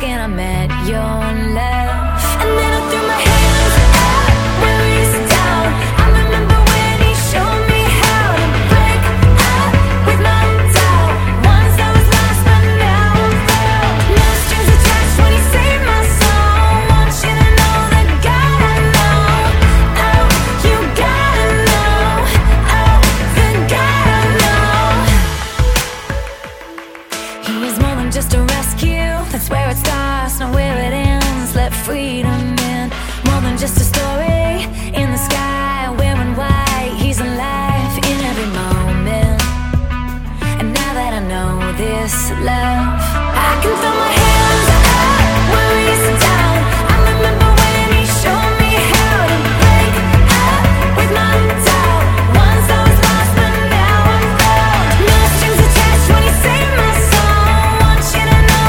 second I met your love. And then I threw my hands up, released down. I remember when he showed me how to break up with my doubt. Once I was lost, but now I'm found. No strings attached when he saved my soul. Want you to know that God, I know. Oh, you gotta know. Oh, the God I know. He is more than just a rescue. That's where it starts, not where it ends. Let freedom in. More than just a story in the sky, wearing white. He's alive in every moment. And now that I know this love